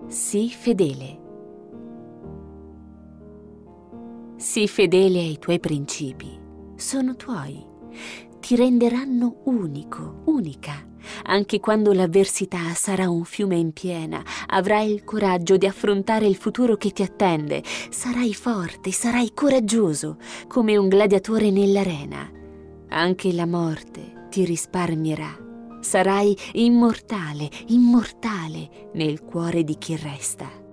Sii fedele. Sii fedele ai tuoi principi. Sono tuoi. Ti renderanno unico, unica. Anche quando l'avversità sarà un fiume in piena, avrai il coraggio di affrontare il futuro che ti attende. Sarai forte, sarai coraggioso, come un gladiatore nell'arena. Anche la morte ti risparmierà. Sarai immortale, immortale nel cuore di chi resta.